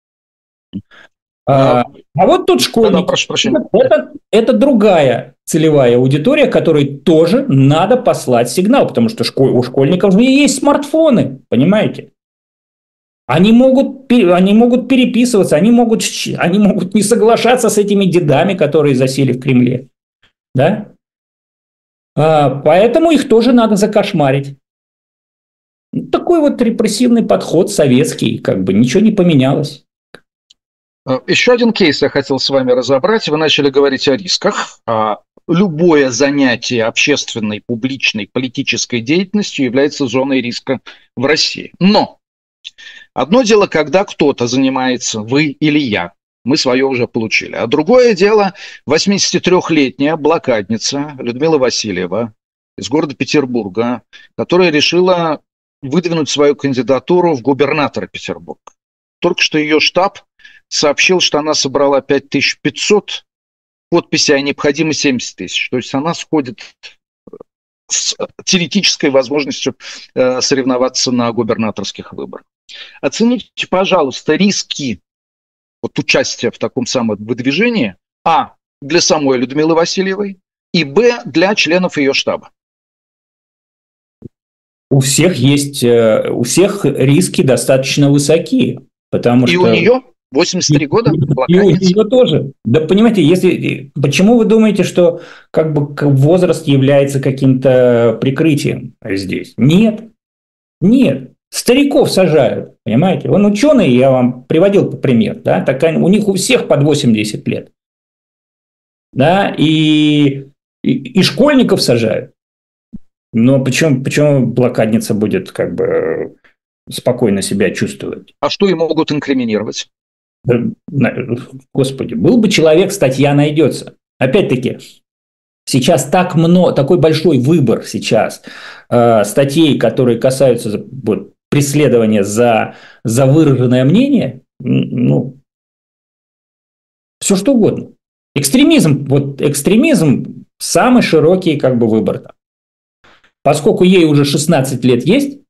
А вот тут школьники. Это другая целевая аудитория, которой тоже надо послать сигнал, потому что у школьников же есть смартфоны, понимаете? Они могут переписываться, они могут не соглашаться с этими дедами, которые засели в Кремле. Да? Поэтому их тоже надо закошмарить. Такой вот репрессивный подход советский, как бы ничего не поменялось. Еще один кейс я хотел с вами разобрать. Вы начали говорить о рисках. Любое занятие общественной, публичной, политической деятельностью является зоной риска в России. Но одно дело, когда кто-то занимается, вы или я, мы свое уже получили. А другое дело, 83-летняя блокадница Людмила Васильева из города Петербурга, которая решила выдвинуть свою кандидатуру в губернатора Петербурга. Только что ее штаб сообщил, что она собрала 5500 подписей, а необходимо 70 тысяч. То есть она сходит с теоретической возможностью соревноваться на губернаторских выборах. Оцените, пожалуйста, риски вот участия в таком самом выдвижении, а, для самой Людмилы Васильевой, и, б, для членов ее штаба. У всех риски достаточно высоки, потому что... И у нее 83 года? И у нее тоже. Да, понимаете, почему вы думаете, что как бы возраст является каким-то прикрытием здесь? Нет. Нет, стариков сажают, понимаете? Он ученый, я вам приводил пример, да, так у них у всех под 80 лет. Да, и школьников сажают. Но почему блокадница будет как бы спокойно себя чувствовать? А что им могут инкриминировать? Господи, был бы человек, статья найдется. Опять-таки, сейчас такой большой выбор сейчас статей, которые касаются преследования за выраженное мнение, ну, все что угодно. Экстремизм самый широкий как бы выбор. Поскольку ей уже 16 лет есть,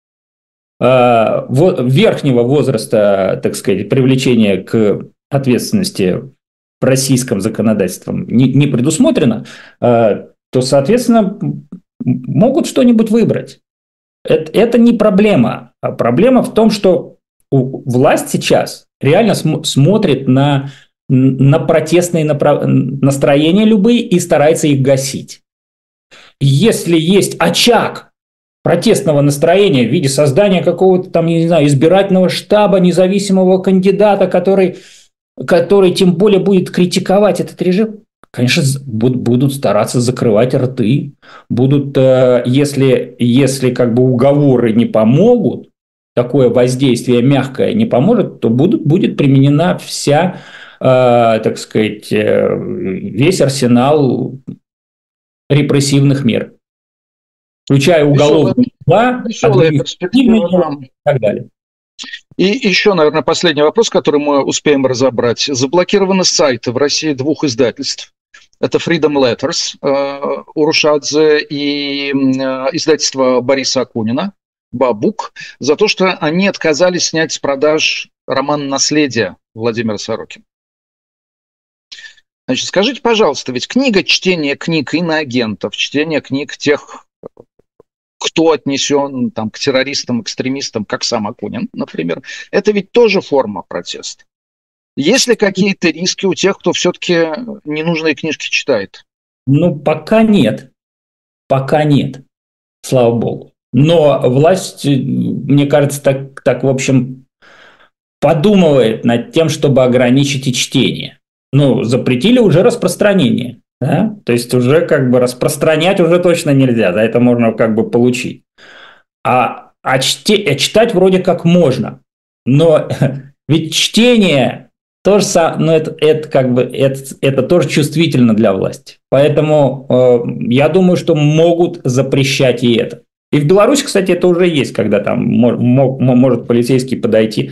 верхнего возраста, так сказать, привлечения к ответственности в российском законодательстве не предусмотрено, то, соответственно, могут что-нибудь выбрать. Это не проблема. А проблема в том, что власть сейчас реально смотрит на протестные настроения любые и старается их гасить. Если есть очаг протестного настроения в виде создания какого-то там, я не знаю, избирательного штаба, независимого кандидата, который тем более будет критиковать этот режим, конечно, будут стараться закрывать рты, будут, если как бы уговоры не помогут, такое воздействие мягкое не поможет, то будет применена вся, так сказать, весь арсенал репрессивных мер, включая уголовные дела, административные и так далее. И еще, наверное, последний вопрос, который мы успеем разобрать. Заблокированы сайты в России 2 издательств. Это Freedom Letters Урушадзе и издательство Бориса Акунина, Бабук, за то, что они отказались снять с продаж роман «Наследие» Владимира Сорокина. Значит, скажите, пожалуйста, ведь чтение книг иноагентов, чтение книг тех, кто отнесен там, к террористам, экстремистам, как сам Акунин, например, это ведь тоже форма протеста. Есть ли какие-то риски у тех, кто все-таки ненужные книжки читает? Ну, пока нет. Пока нет. Слава богу. Но власть, мне кажется, так в общем, подумывает над тем, чтобы ограничить и чтение. Ну, запретили уже распространение. Да? То есть уже как бы распространять уже точно нельзя, за это можно как бы получить. А читать вроде как можно. Но ведь чтение тоже, ну, это тоже чувствительно для власти. Поэтому я думаю, что могут запрещать и это. И в Беларуси, кстати, это уже есть, когда там может полицейский подойти,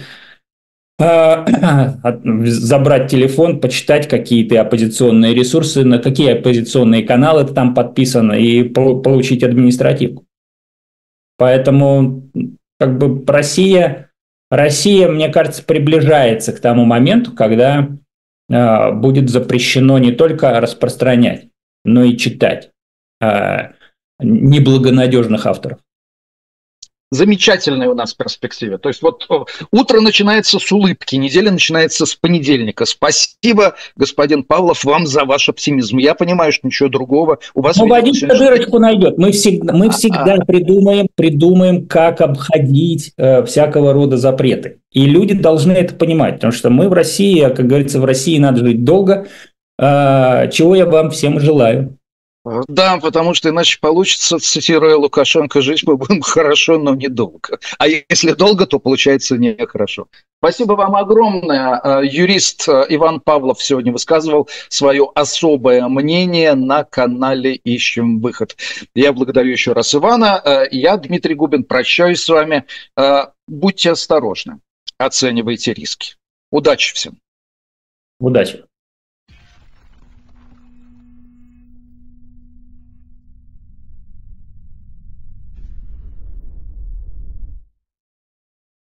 забрать телефон, почитать какие-то оппозиционные ресурсы, на какие оппозиционные каналы там подписаны, и получить административку. Поэтому как бы Россия, мне кажется, приближается к тому моменту, когда будет запрещено не только распространять, но и читать неблагонадежных авторов. Замечательная у нас перспектива. То есть вот утро начинается с улыбки, неделя начинается с понедельника. Спасибо, господин Павлов, вам за ваш оптимизм. Я понимаю, что ничего другого у вас... Ну, Вадим дырочку найдет. Мы всегда придумаем, как обходить всякого рода запреты. И люди должны это понимать, потому что мы в России, как говорится, в России надо жить долго, чего я вам всем желаю. Да, потому что иначе получится, цитируя Лукашенко, жить мы будем хорошо, но недолго. А если долго, то получается нехорошо. Спасибо вам огромное. Юрист Иван Павлов сегодня высказывал свое особое мнение на канале «Ищем выход». Я благодарю еще раз Ивана. Я, Дмитрий Губин, прощаюсь с вами. Будьте осторожны, оценивайте риски. Удачи всем. Удачи.